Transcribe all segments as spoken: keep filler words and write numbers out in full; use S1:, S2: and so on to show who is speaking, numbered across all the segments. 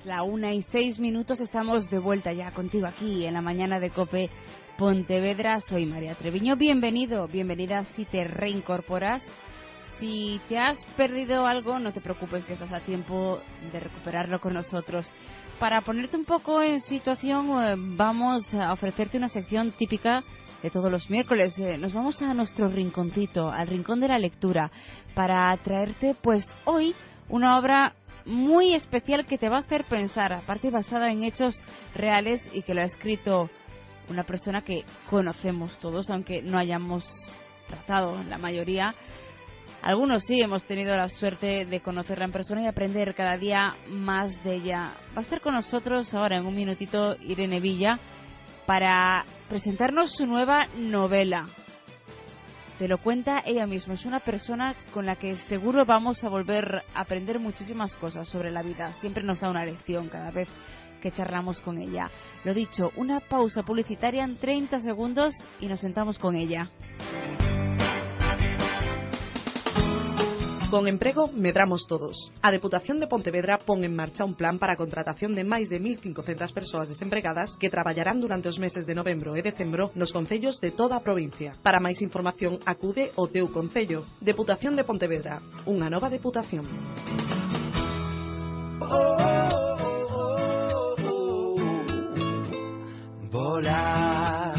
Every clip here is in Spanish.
S1: la una y seis minutos, estamos de vuelta ya contigo aquí en la mañana de COPE Pontevedra. Soy María Treviño, bienvenido, bienvenida si te reincorporas. Si te has perdido algo, no te preocupes, que estás a tiempo de recuperarlo con nosotros. Para ponerte un poco en situación, eh, vamos a ofrecerte una sección típica de todos los miércoles. Eh, nos vamos a nuestro rinconcito, al rincón de la lectura, para traerte pues hoy una obra muy especial que te va a hacer pensar, aparte basada en hechos reales y que lo ha escrito una persona que conocemos todos, aunque no hayamos tratado la mayoría. Algunos sí hemos tenido la suerte de conocerla en persona y aprender cada día más de ella. Va a estar con nosotros ahora en un minutito Irene Villa para presentarnos su nueva novela. Te lo cuenta ella misma. Es una persona con la que seguro vamos a volver a aprender muchísimas cosas sobre la vida. Siempre nos da una lección cada vez que charlamos con ella. Lo dicho, una pausa publicitaria en treinta segundos y nos sentamos con ella.
S2: Con emprego medramos todos. A Deputación de Pontevedra pon en marcha un plan para a contratación de máis de mil cincocentas persoas desempregadas que traballarán durante os meses de novembro e decembro nos concellos de toda a provincia. Para máis información acude ao teu concello. Deputación de Pontevedra, unha nova deputación. Oh, oh, oh, oh, oh. Volar,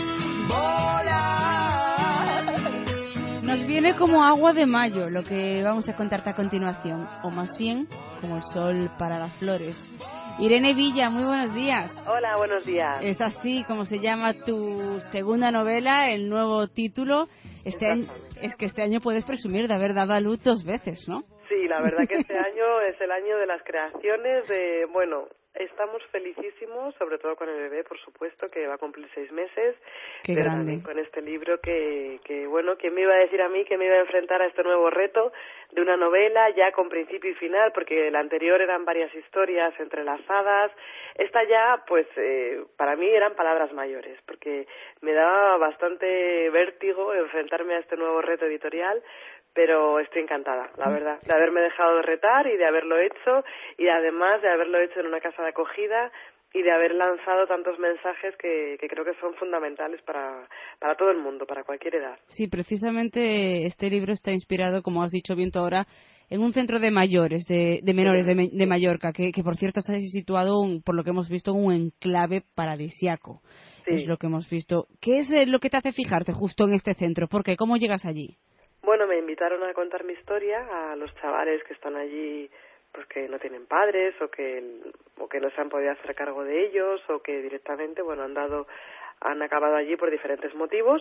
S2: volar.
S1: Nos viene como agua de mayo lo que vamos a contarte a continuación, o más bien como el sol para las flores. Irene Villa, muy buenos días.
S3: Hola, buenos días.
S1: Es así como se llama tu segunda novela, el nuevo título. Este año, es que este año puedes presumir de haber dado a luz dos veces, ¿no?
S3: Sí, la verdad que este año es el año de las creaciones, de, bueno, estamos felicísimos, sobre todo con el bebé, por supuesto, que va a cumplir seis meses.
S1: Qué
S3: pero
S1: grande.
S3: También con este libro que, que, bueno, ¿quién me iba a decir a mí que me iba a enfrentar a este nuevo reto de una novela ya con principio y final? Porque la anterior eran varias historias entrelazadas. Esta ya, pues, eh, para mí eran palabras mayores, porque me daba bastante vértigo enfrentarme a este nuevo reto editorial. Pero estoy encantada, la verdad, de haberme dejado de retar y de haberlo hecho, y además de haberlo hecho en una casa de acogida y de haber lanzado tantos mensajes que, que creo que son fundamentales para, para todo el mundo, para cualquier edad.
S1: Sí, precisamente este libro está inspirado, como has dicho bien tú ahora, en un centro de mayores, de, de menores de, de Mallorca, que, que por cierto está situado, un, por lo que hemos visto, en un enclave paradisiaco. Sí. Es lo que hemos visto. ¿Qué es lo que te hace fijarte justo en este centro? ¿Por qué? ¿Cómo llegas allí?
S3: Bueno, me invitaron a contar mi historia a los chavales que están allí, pues que no tienen padres o que o que no se han podido hacer cargo de ellos o que directamente, bueno, han dado han acabado allí por diferentes motivos,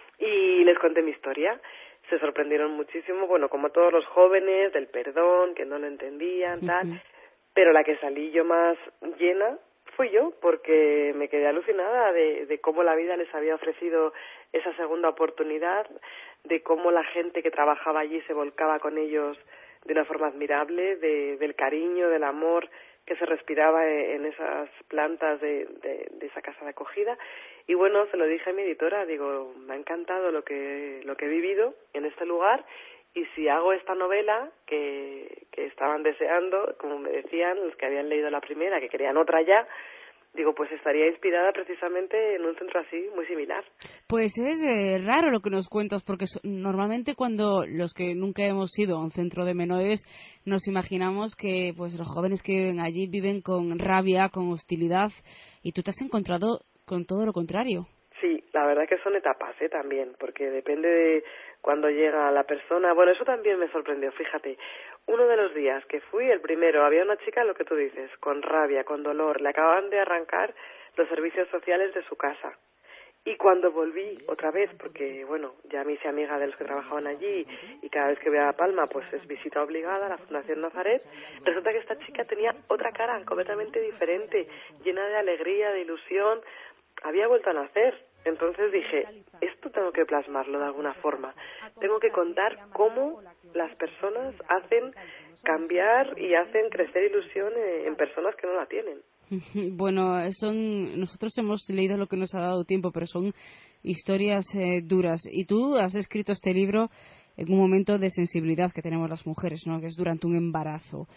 S3: y les conté mi historia. Se sorprendieron muchísimo, bueno, como todos los jóvenes, del perdón, que no lo entendían, uh-huh. tal, pero la que salí yo más llena fui yo, porque me quedé alucinada de, de cómo la vida les había ofrecido esa segunda oportunidad, de cómo la gente que trabajaba allí se volcaba con ellos de una forma admirable, de, del cariño, del amor que se respiraba en esas plantas de, de, de esa casa de acogida. Y bueno, se lo dije a mi editora, digo, me ha encantado lo que, lo que he vivido en este lugar, y si hago esta novela que, que estaban deseando, como me decían los que habían leído la primera, que querían otra ya, digo, pues estaría inspirada precisamente en un centro así, muy similar.
S1: Pues es eh, raro lo que nos cuentas, porque so, normalmente cuando los que nunca hemos ido a un centro de menores nos imaginamos que pues los jóvenes que viven allí viven con rabia, con hostilidad, y tú te has encontrado con todo lo contrario.
S3: Sí, la verdad que son etapas, ¿eh? También, porque depende de cuando llega la persona. Bueno, eso también me sorprendió, fíjate. Uno de los días que fui, el primero, había una chica, lo que tú dices, con rabia, con dolor. Le acababan de arrancar los servicios sociales de su casa. Y cuando volví otra vez, porque, bueno, ya me hice amiga de los que trabajaban allí, y cada vez que voy a Palma, pues es visita obligada a la Fundación Nazaret, resulta que esta chica tenía otra cara completamente diferente, llena de alegría, de ilusión. Había vuelto a nacer. Entonces dije, esto tengo que plasmarlo de alguna forma. Tengo que contar cómo las personas hacen cambiar y hacen crecer ilusión en personas que no la tienen.
S1: Bueno, son nosotros hemos leído lo que nos ha dado tiempo, pero son historias eh, duras. Y tú has escrito este libro en un momento de sensibilidad que tenemos las mujeres, ¿no? Que es durante un embarazo.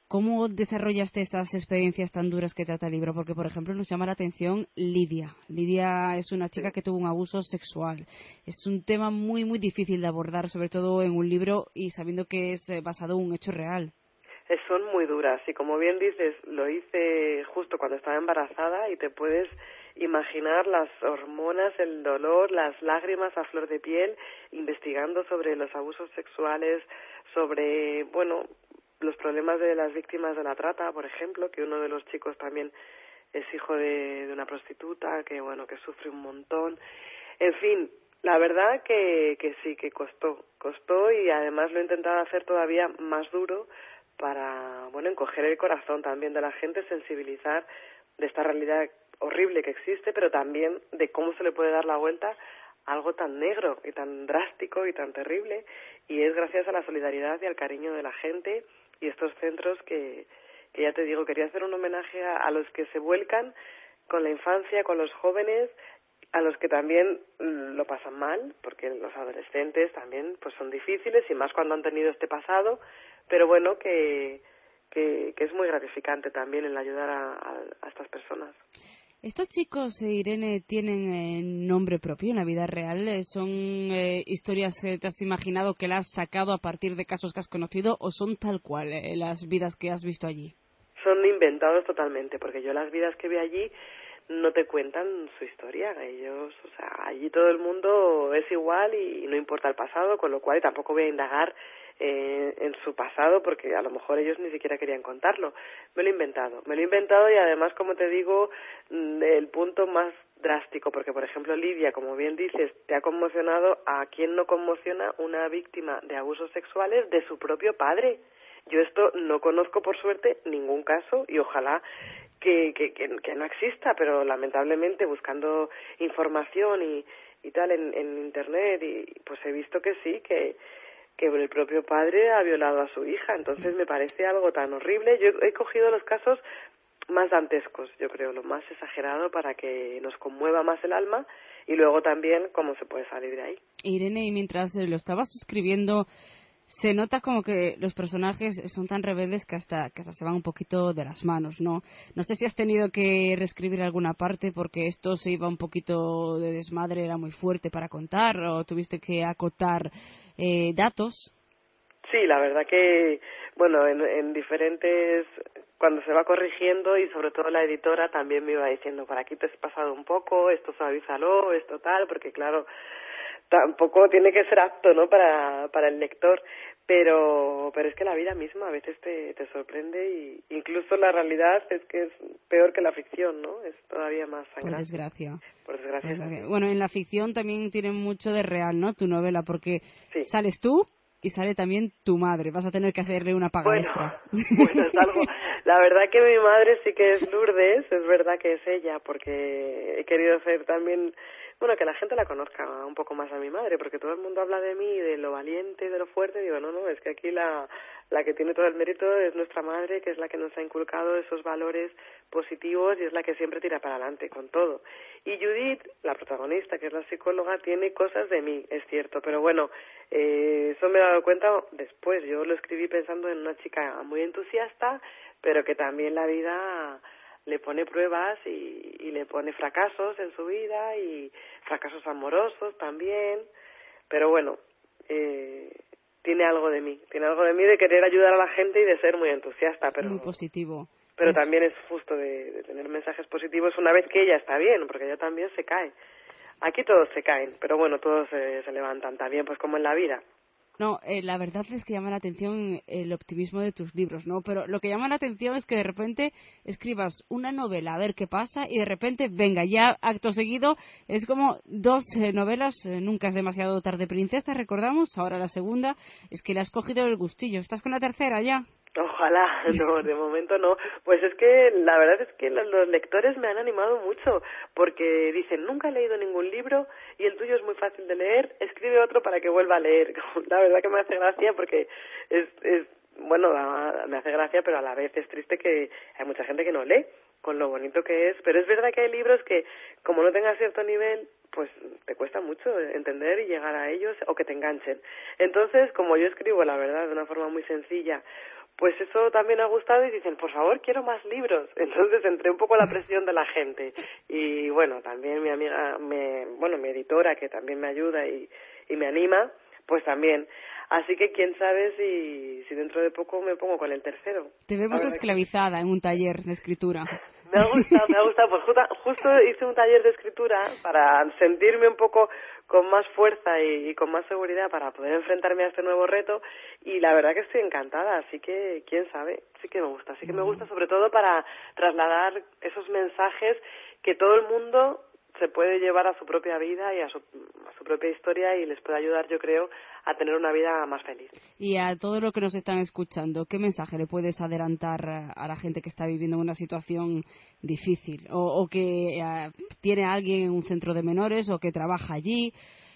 S1: ¿Cómo desarrollaste estas experiencias tan duras que trata el libro? Porque, por ejemplo, nos llama la atención Lidia. Lidia es una chica que tuvo un abuso sexual. Es un tema muy, muy difícil de abordar, sobre todo en un libro y sabiendo que es basado en un hecho real.
S3: Son muy duras y, como bien dices, lo hice justo cuando estaba embarazada y te puedes imaginar las hormonas, el dolor, las lágrimas a flor de piel, investigando sobre los abusos sexuales, sobre, bueno, los problemas de las víctimas de la trata, por ejemplo, que uno de los chicos también es hijo de, de una prostituta, que bueno, que sufre un montón. En fin, la verdad que, que sí, que costó, costó y además lo he intentado hacer todavía más duro para, bueno, encoger el corazón también de la gente, sensibilizar de esta realidad horrible que existe, pero también de cómo se le puede dar la vuelta a algo tan negro y tan drástico y tan terrible, y es gracias a la solidaridad y al cariño de la gente y estos centros que, que ya te digo, quería hacer un homenaje a, a los que se vuelcan con la infancia, con los jóvenes, a los que también lo pasan mal, porque los adolescentes también pues son difíciles y más cuando han tenido este pasado, pero bueno, que, que, que es muy gratificante también el ayudar a, a, a estas personas.
S1: ¿Estos chicos, Irene, tienen eh, nombre propio en la vida real? ¿Son eh, historias que te has imaginado que las has sacado a partir de casos que has conocido o son tal cual eh, las vidas que has visto allí?
S3: Son inventados totalmente, porque yo las vidas que vi allí no te cuentan su historia. Ellos, o sea, allí todo el mundo es igual y no importa el pasado, con lo cual tampoco voy a indagar eh, en su pasado porque a lo mejor ellos ni siquiera querían contarlo. Me lo he inventado, me lo he inventado y además, como te digo, el punto más drástico, porque por ejemplo Lidia, como bien dices, te ha conmocionado. ¿A quién no conmociona una víctima de abusos sexuales de su propio padre? Yo esto no conozco, por suerte, ningún caso y ojalá que, que, que, que no exista, pero lamentablemente buscando información y, y tal en, en Internet, y pues he visto que sí, que, que el propio padre ha violado a su hija. Entonces me parece algo tan horrible. Yo he cogido los casos más dantescos, yo creo, lo más exagerado para que nos conmueva más el alma y luego también cómo se puede salir de ahí.
S1: Irene, y mientras lo estabas escribiendo, se nota como que los personajes son tan rebeldes que hasta, que hasta se van un poquito de las manos, ¿no? No sé si has tenido que reescribir alguna parte porque esto se iba un poquito de desmadre, era muy fuerte para contar, o tuviste que acotar eh, datos.
S3: Sí, la verdad que, bueno, en, en diferentes, cuando se va corrigiendo y sobre todo la editora también me iba diciendo, por aquí te has pasado un poco, esto suavízalo, esto tal, porque claro, tampoco tiene que ser apto, ¿no?, para, para el lector, pero pero es que la vida misma a veces te, te sorprende y incluso la realidad es que es peor que la ficción, ¿no? Es todavía más sangrante.
S1: Por desgracia.
S3: Por desgracia.
S1: Por desgracia. Bueno, en la ficción también tiene mucho de real, ¿no?, tu novela, porque
S3: sí.
S1: Sales tú y sale también tu madre. Vas a tener que hacerle una paga
S3: bueno,
S1: extra.
S3: Bueno, es algo. La verdad que mi madre sí que es Lourdes, es verdad que es ella, porque he querido hacer también, bueno, que la gente la conozca un poco más a mi madre, porque todo el mundo habla de mí, de lo valiente, de lo fuerte, y digo, no, no, es que aquí la, la que tiene todo el mérito es nuestra madre, que es la que nos ha inculcado esos valores positivos y es la que siempre tira para adelante con todo. Y Judith, la protagonista, que es la psicóloga, tiene cosas de mí, es cierto, pero bueno, eh, eso me he dado cuenta después. Yo lo escribí pensando en una chica muy entusiasta, pero que también la vida le pone pruebas y, y le pone fracasos en su vida y fracasos amorosos también, pero bueno, eh, tiene algo de mí, tiene algo de mí de querer ayudar a la gente y de ser muy entusiasta, pero
S1: muy positivo.
S3: Pero
S1: es...
S3: también es justo de, de tener mensajes positivos una vez que ella está bien, porque ella también se cae. Aquí todos se caen, pero bueno, todos se, se levantan también, pues como en la vida.
S1: No, eh, la verdad es que llama la atención el optimismo de tus libros, ¿no? Pero lo que llama la atención es que de repente escribas una novela a ver qué pasa y de repente, venga, ya acto seguido, es como dos eh, novelas, eh, Nunca es demasiado tarde, princesa, recordamos, ahora la segunda, es que le has cogido el gustillo. ¿Estás con la tercera ya?
S3: Ojalá, no, de momento no. Pues es que la verdad es que los lectores me han animado mucho, porque dicen, nunca he leído ningún libro y el tuyo es muy fácil de leer, escribe otro para que vuelva a leer. La verdad que me hace gracia porque es, es bueno, me hace gracia, pero a la vez es triste que hay mucha gente que no lee, con lo bonito que es. Pero es verdad que hay libros que, como no tengas cierto nivel, pues te cuesta mucho entender y llegar a ellos o que te enganchen. Entonces, como yo escribo, la verdad, de una forma muy sencilla, pues eso también ha gustado y dicen, por favor, quiero más libros. Entonces entré un poco a la presión de la gente. Y bueno, también mi amiga, me, bueno, mi editora, que también me ayuda y, y me anima, pues también. Así que quién sabe si, si dentro de poco me pongo con el tercero.
S1: Te vemos esclavizada que... en un taller de escritura.
S3: Me ha gustado, me ha gustado. Pues justo, justo hice un taller de escritura para sentirme un poco con más fuerza y, y con más seguridad para poder enfrentarme a este nuevo reto, y la verdad que estoy encantada, así que quién sabe, sí que me gusta, sí que me gusta sobre todo para trasladar esos mensajes que todo el mundo se puede llevar a su propia vida y a su, a su propia historia, y les puede ayudar, yo creo, a tener una vida más feliz.
S1: Y a todos los que nos están escuchando, ¿qué mensaje le puedes adelantar a la gente que está viviendo una situación difícil o, o que uh, tiene a alguien en un centro de menores o que trabaja allí?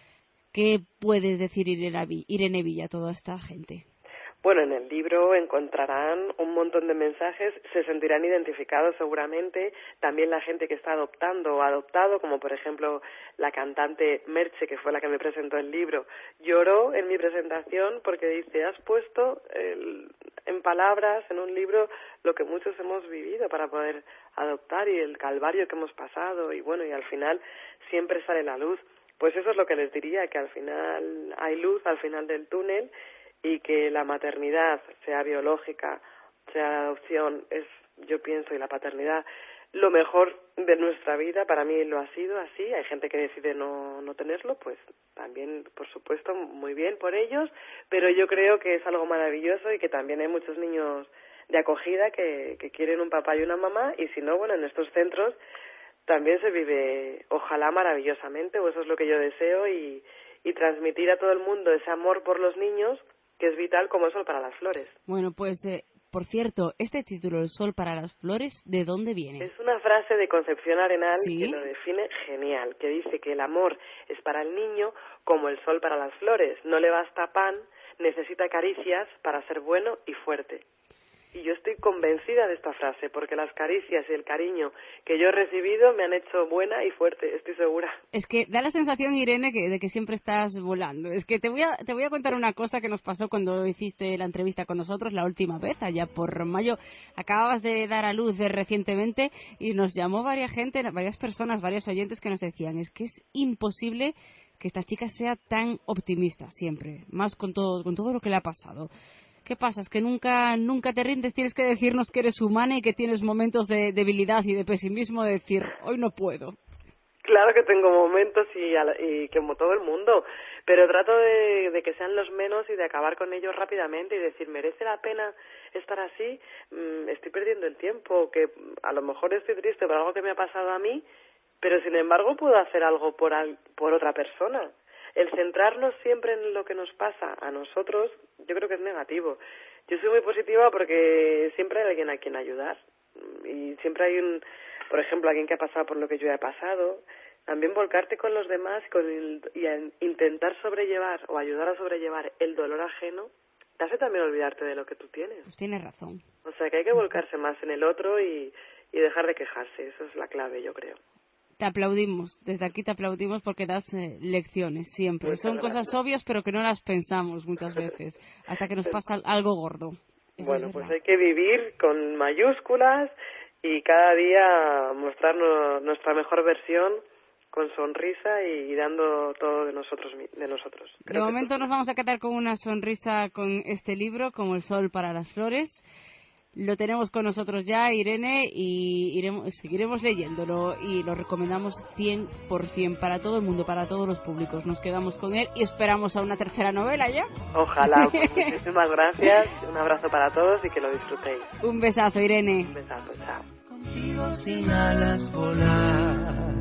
S1: ¿Qué puedes decir, Irene Villa, a toda esta gente?
S3: Bueno, en el libro encontrarán un montón de mensajes, se sentirán identificados seguramente, también la gente que está adoptando o adoptado, como por ejemplo la cantante Merche, que fue la que me presentó el libro, lloró en mi presentación porque dice, has puesto el, en palabras, en un libro, lo que muchos hemos vivido para poder adoptar y el calvario que hemos pasado, y bueno, y al final siempre sale la luz. Pues eso es lo que les diría, que al final hay luz al final del túnel, y que la maternidad, sea biológica, sea adopción, es, yo pienso, y la paternidad, lo mejor de nuestra vida. Para mí lo ha sido así. Hay gente que decide no, no tenerlo, pues también, por supuesto, muy bien por ellos, pero yo creo que es algo maravilloso y que también hay muchos niños de acogida que, que quieren un papá y una mamá, y si no, bueno, en estos centros también se vive, ojalá, maravillosamente, o eso es lo que yo deseo, y, y transmitir a todo el mundo ese amor por los niños, que es vital como el sol para las flores.
S1: Bueno, pues, eh, por cierto, este título, El sol para las flores, ¿de dónde viene?
S3: Es una frase de Concepción Arenal,
S1: ¿sí?,
S3: que lo define genial, que dice que el amor es para el niño como el sol para las flores. No le basta pan, necesita caricias para ser bueno y fuerte. Y yo estoy convencida de esta frase, porque las caricias y el cariño que yo he recibido me han hecho buena y fuerte, estoy segura.
S1: Es que da la sensación, Irene, que, de que siempre estás volando. Es que te voy a te voy a contar una cosa que nos pasó cuando hiciste la entrevista con nosotros la última vez, allá por mayo. Acababas de dar a luz de recientemente y nos llamó varias gente, varias personas, varios oyentes que nos decían, es que es imposible que esta chica sea tan optimista siempre, más con todo, con todo lo que le ha pasado. ¿Qué pasa? ¿Es que nunca nunca te rindes? Tienes que decirnos que eres humana y que tienes momentos de debilidad y de pesimismo, de decir, hoy no puedo.
S3: Claro que tengo momentos y, y como todo el mundo, pero trato de, de que sean los menos y de acabar con ellos rápidamente y decir, ¿merece la pena estar así? Mm, estoy perdiendo el tiempo, que a lo mejor estoy triste por algo que me ha pasado a mí, pero sin embargo puedo hacer algo por, al, por otra persona. El centrarnos siempre en lo que nos pasa a nosotros, yo creo que es negativo. Yo soy muy positiva porque siempre hay alguien a quien ayudar. Y siempre hay un, por ejemplo, alguien que ha pasado por lo que yo he pasado. También volcarte con los demás con el, y a intentar sobrellevar o ayudar a sobrellevar el dolor ajeno, te hace también olvidarte de lo que tú tienes.
S1: Pues tienes razón.
S3: O sea que hay que volcarse más en el otro y, y dejar de quejarse. Eso es la clave, yo creo.
S1: Te aplaudimos, desde aquí te aplaudimos porque das eh, lecciones siempre. Muchas Son gracias. Cosas obvias pero que no las pensamos muchas veces, hasta que nos pasa algo gordo. Eso
S3: bueno, pues hay que vivir con mayúsculas y cada día mostrarnos nuestra mejor versión con sonrisa y, y dando todo de nosotros. De, nosotros.
S1: de momento nos vamos a quedar con una sonrisa con este libro, como el sol para las flores. Lo tenemos con nosotros ya, Irene, y iremos, seguiremos leyéndolo y lo recomendamos cien por ciento para todo el mundo, para todos los públicos. Nos quedamos con él y esperamos a una tercera novela ya.
S3: Ojalá. Pues muchísimas gracias, un abrazo para todos y que lo disfrutéis.
S1: Un besazo, Irene.
S3: Un besazo, chao.
S4: Contigo sin alas volar.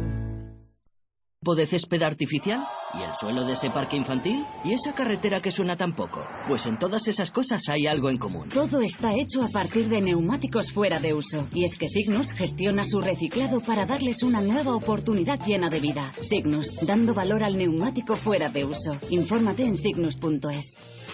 S4: ¿De césped artificial? ¿Y el suelo de ese parque infantil? ¿Y esa carretera que suena tan poco? Pues en todas esas cosas hay algo en común.
S5: Todo está hecho a partir de neumáticos fuera de uso. Y es que Signus gestiona su reciclado para darles una nueva oportunidad llena de vida. Signus, dando valor al neumático fuera de uso. Infórmate en signus punto es.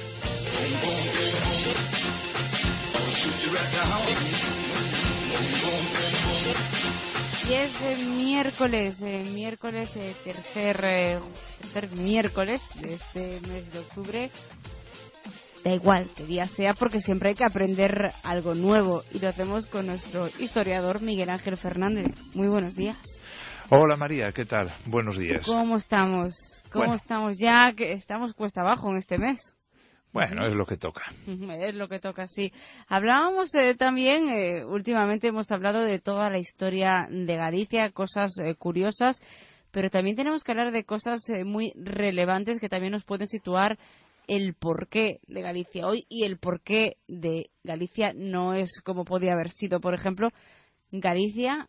S1: Y es eh, miércoles, eh, miércoles, eh, tercer, eh, tercer miércoles de este mes de octubre. da igual qué día sea, porque siempre hay que aprender algo nuevo, y lo hacemos con nuestro historiador Miguel Ángel Fernández. Muy buenos días.
S6: Hola María, ¿qué tal? Buenos días.
S1: ¿Cómo estamos? ¿Cómo
S6: bueno.
S1: estamos ya que estamos cuesta abajo en este mes?
S6: Bueno, es lo que toca.
S1: Es lo que toca, sí. Hablábamos eh, también, eh, últimamente hemos hablado de toda la historia de Galicia, cosas eh, curiosas, pero también tenemos que hablar de cosas eh, muy relevantes que también nos pueden situar el porqué de Galicia hoy, y el porqué de Galicia no es como podía haber sido. Por ejemplo, Galicia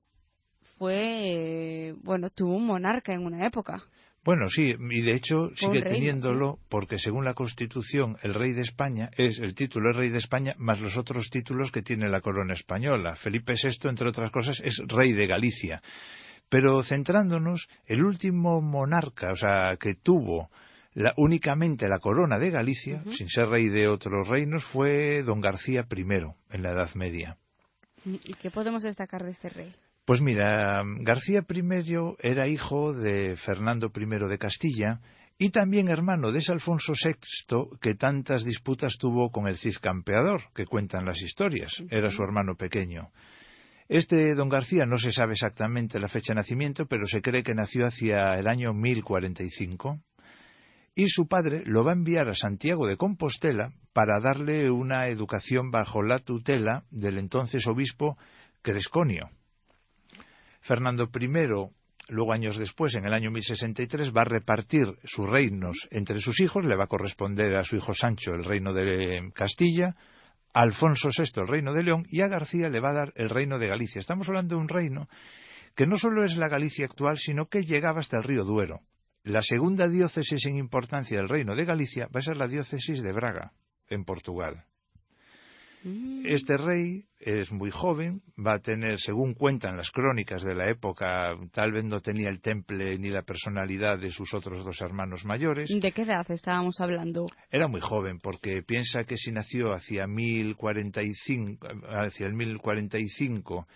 S1: fue, eh, bueno, tuvo un monarca en una época.
S6: Bueno, sí, y de hecho sigue
S1: reino,
S6: teniéndolo,
S1: ¿sí?
S6: Porque según la Constitución el rey de España es el título es rey de España más los otros títulos que tiene la corona española. Felipe sexto, entre otras cosas, es rey de Galicia. Pero centrándonos, el último monarca, o sea, que tuvo la, únicamente la corona de Galicia, uh-huh. sin ser rey de otros reinos, fue don García primero, en la Edad Media.
S1: ¿Y qué podemos destacar de este rey?
S6: Pues mira, García primero era hijo de Fernando primero de Castilla y también hermano de ese Alfonso sexto que tantas disputas tuvo con el Cid Campeador, que cuentan las historias. Era su hermano pequeño. Este don García no se sabe exactamente la fecha de nacimiento, pero se cree que nació hacia el año mil cuarenta y cinco. Y su padre lo va a enviar a Santiago de Compostela para darle una educación bajo la tutela del entonces obispo Cresconio. Fernando primero, luego años después, en el año mil sesenta y tres, va a repartir sus reinos entre sus hijos. Le va a corresponder a su hijo Sancho el reino de Castilla, a Alfonso sexto el reino de León, y a García le va a dar el reino de Galicia. Estamos hablando de un reino que no solo es la Galicia actual, sino que llegaba hasta el río Duero. La segunda diócesis en importancia del reino de Galicia va a ser la diócesis de Braga, en Portugal. Este rey es muy joven, va a tener, según cuentan las crónicas de la época, tal vez no tenía el temple ni la personalidad de sus otros dos hermanos mayores.
S1: ¿De qué edad estábamos hablando?
S6: Era muy joven, porque piensa que si nació hacia mil cuarenta y cinco, hacia el mil cuarenta y cinco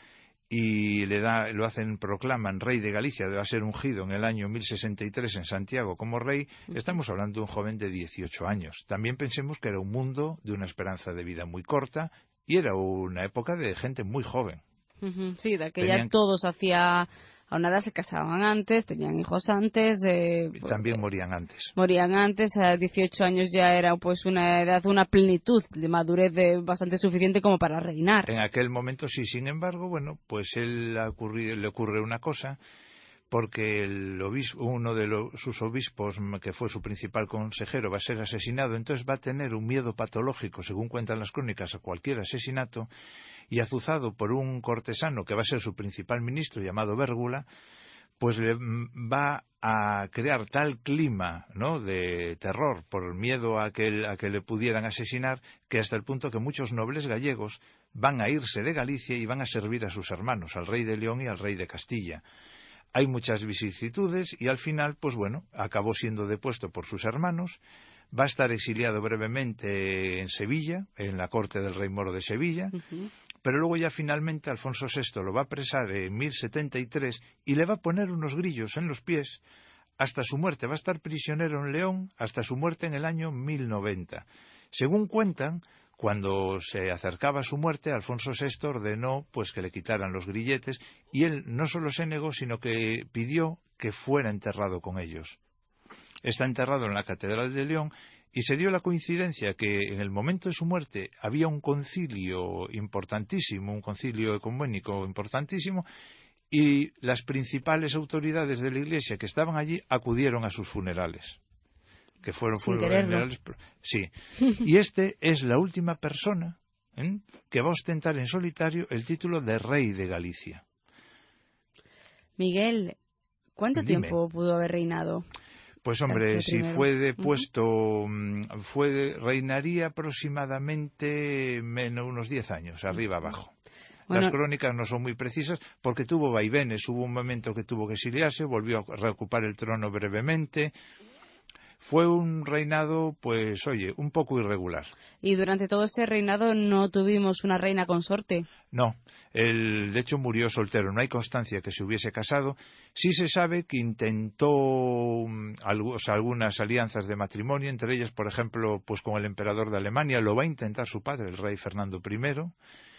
S6: y le da, lo hacen, proclaman rey de Galicia, va a ser ungido en el año mil sesenta y tres en Santiago como rey, estamos hablando de un joven de dieciocho años. También pensemos que era un mundo de una esperanza de vida muy corta y era una época de gente muy joven.
S1: Sí, de aquella
S6: Tenían...
S1: todos hacía... A una edad se casaban antes, tenían hijos antes. Eh,
S6: También morían antes.
S1: Morían antes, a dieciocho años ya era pues una edad, una plenitud de madurez de bastante suficiente como para reinar.
S6: En aquel momento sí, sin embargo, bueno, pues él le ocurre, le ocurre una cosa, porque el obispo, uno de los, sus obispos, que fue su principal consejero, va a ser asesinado, entonces va a tener un miedo patológico, según cuentan las crónicas, a cualquier asesinato, y azuzado por un cortesano que va a ser su principal ministro, llamado Bérgula, pues le va a crear tal clima, ¿no?, de terror por miedo a que, a que le pudieran asesinar, que hasta el punto que muchos nobles gallegos van a irse de Galicia y van a servir a sus hermanos, al rey de León y al rey de Castilla. Hay muchas vicisitudes y al final, pues bueno, acabó siendo depuesto por sus hermanos. Va a estar exiliado brevemente en Sevilla, en la corte del rey moro de Sevilla, uh-huh. pero luego ya finalmente Alfonso sexto lo va a apresar en mil setenta y tres y le va a poner unos grillos en los pies hasta su muerte. Va a estar prisionero en León hasta su muerte en el año mil noventa. Según cuentan, cuando se acercaba a su muerte, Alfonso sexto ordenó pues que le quitaran los grilletes y él no solo se negó, sino que pidió que fuera enterrado con ellos. Está enterrado en la Catedral de León y se dio la coincidencia que en el momento de su muerte había un concilio importantísimo, un concilio ecuménico importantísimo, y las principales autoridades de la Iglesia que estaban allí acudieron a sus funerales. Que fueron,
S1: Sin
S6: fueron funerales, sí. Y este es la última persona ¿eh? que va a ostentar en solitario el título de rey de Galicia.
S1: Miguel, ¿cuánto
S6: Dime.
S1: tiempo pudo haber reinado?
S6: Pues hombre, si fue depuesto, uh-huh. fue reinaría aproximadamente menos unos diez años, arriba abajo. Bueno, las crónicas no son muy precisas porque tuvo vaivenes, hubo un momento que tuvo que exiliarse, volvió a reocupar el trono brevemente. fue un reinado, pues oye, un poco irregular.
S1: ¿Y durante todo ese reinado no tuvimos una reina consorte?
S6: No, él de hecho murió soltero, no hay constancia que se hubiese casado. Sí se sabe que intentó um, algo, o sea, algunas alianzas de matrimonio, entre ellas, por ejemplo, pues con el emperador de Alemania, lo va a intentar su padre, el rey Fernando primero.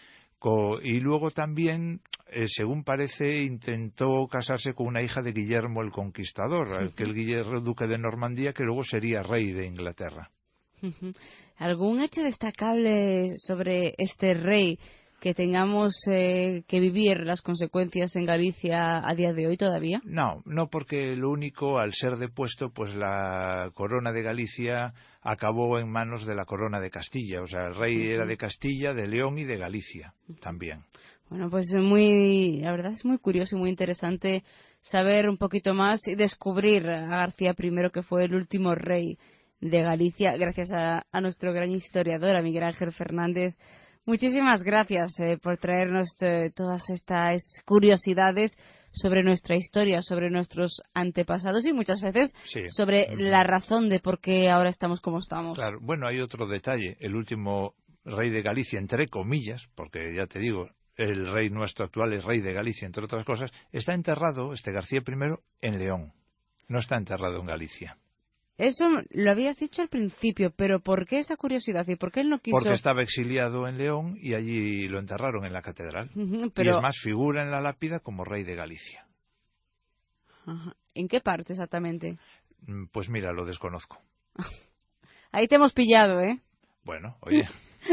S6: Y luego también, eh, según parece, intentó casarse con una hija de Guillermo el Conquistador, uh-huh. que el Guillermo duque de Normandía, que luego sería rey de Inglaterra.
S1: Uh-huh. ¿Algún hecho destacable sobre este rey que tengamos eh, que vivir las consecuencias en Galicia a día de hoy todavía?
S6: No, no, porque lo único, al ser depuesto, pues la corona de Galicia acabó en manos de la corona de Castilla. O sea, el rey uh-huh. era de Castilla, de León y de Galicia también.
S1: Bueno, pues muy, la verdad es muy curioso y muy interesante saber un poquito más y descubrir a García primero, que fue el último rey de Galicia, gracias a, a nuestro gran historiador, a Miguel Ángel Fernández. Muchísimas gracias eh, por traernos eh, todas estas curiosidades sobre nuestra historia, sobre nuestros antepasados y muchas veces sí. sobre uh-huh. la razón de por qué ahora estamos como estamos.
S6: Claro, bueno, hay otro detalle. El último rey de Galicia, entre comillas, porque ya te digo, el rey nuestro actual es rey de Galicia, entre otras cosas, está enterrado, este García primero, en León. No está enterrado en Galicia.
S1: Eso lo habías dicho al principio, pero ¿por qué esa curiosidad? ¿Y por qué él no quiso...?
S6: Porque estaba exiliado en León y allí lo enterraron en la catedral.
S1: Uh-huh, pero...
S6: Y es más, figura en la lápida como rey de Galicia.
S1: Uh-huh. ¿En qué parte exactamente?
S6: Pues mira, lo desconozco.
S1: Ahí te hemos pillado, ¿eh?
S6: Bueno, oye.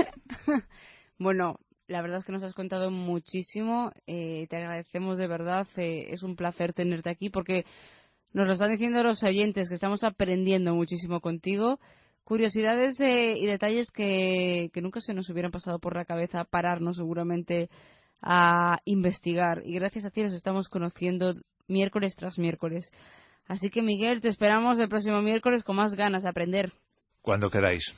S1: Bueno, la verdad es que nos has contado muchísimo. Eh, te agradecemos de verdad. Eh, es un placer tenerte aquí porque... Nos lo están diciendo los oyentes, que estamos aprendiendo muchísimo contigo. Curiosidades eh, y detalles que, que nunca se nos hubieran pasado por la cabeza pararnos seguramente a investigar. Y gracias a ti nos estamos conociendo miércoles tras miércoles. Así que, Miguel, te esperamos el próximo miércoles con más ganas de aprender.
S6: Cuando queráis.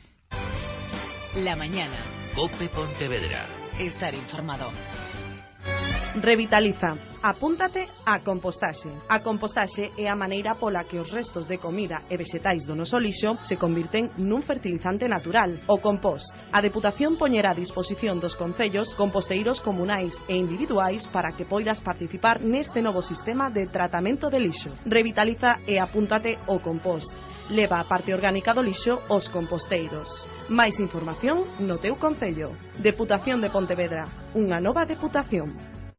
S5: La mañana.
S4: COPE Pontevedra.
S5: Estar informado.
S2: Revitaliza. Apúntate a compostaxe. A compostaxe é a maneira pola que os restos de comida e vexetais do noso lixo se convirten nun fertilizante natural, o compost. A Deputación poñerá a disposición dos concellos composteiros comunais e individuais para que poidas participar neste novo sistema de tratamento de lixo. Revitaliza e apúntate ao compost. Leva a parte orgánica do lixo aos composteiros. Máis información no teu concello. Deputación de Pontevedra. Unha nova deputación.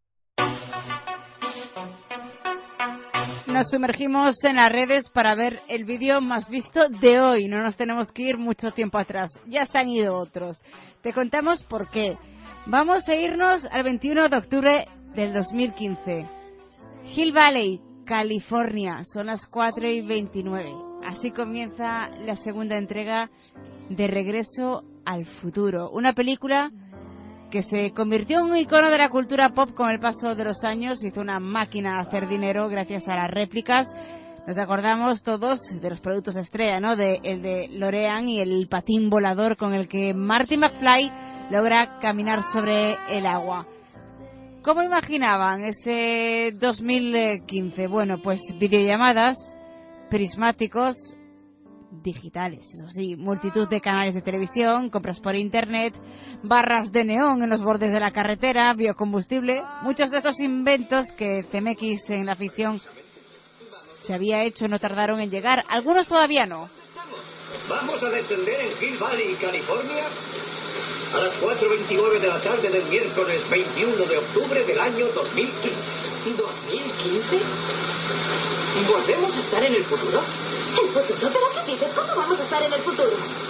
S1: Nos sumergimos en las redes para ver el vídeo más visto de hoy. No nos tenemos que ir mucho tiempo atrás. Ya se han ido otros. Te contamos por qué. Vamos a irnos al veintiuno de octubre del dos mil quince. Hill Valley, California. Son las cuatro y veintinueve. Así comienza la segunda entrega de Regreso al Futuro. Una película que se convirtió en un icono de la cultura pop con el paso de los años. Hizo una máquina de hacer dinero gracias a las réplicas. Nos acordamos todos de los productos estrella, ¿no? De, el de L'Oreal y el patín volador con el que Marty McFly logra caminar sobre el agua. ¿Cómo imaginaban ese dos mil quince? Bueno, pues videollamadas, prismáticos, digitales, eso sí, multitud de canales de televisión, compras por internet, barras de neón en los bordes de la carretera, biocombustible, muchos de estos inventos que C M X en la ficción se había hecho no tardaron en llegar, algunos todavía no.
S7: Vamos a descender en Hill Valley, California, a las cuatro y veintinueve de la tarde del miércoles veintiuno de octubre del año dos mil quince.
S8: ¿dos mil quince? ¿Volvemos a estar en el futuro? ¿El futuro? ¿Pero qué dices? ¿Cómo vamos a estar en el futuro?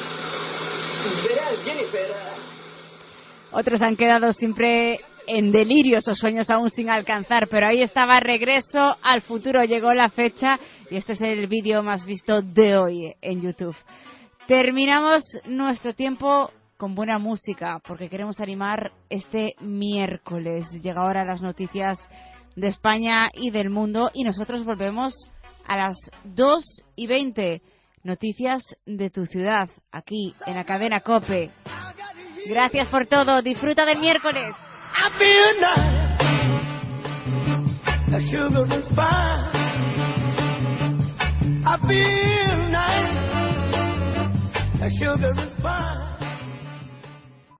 S7: Verás, Jennifer...
S1: Otros han quedado siempre en delirios o sueños aún sin alcanzar, pero ahí estaba Regreso al Futuro. Llegó la fecha y este es el vídeo más visto de hoy en YouTube. Terminamos nuestro tiempo con buena música porque queremos animar este miércoles. Llega ahora las noticias de España y del mundo y nosotros volvemos a las dos y veinte. Noticias de tu ciudad, aquí en la cadena COPE. Gracias por todo, disfruta del miércoles. I feel nice.
S9: sugar is fine.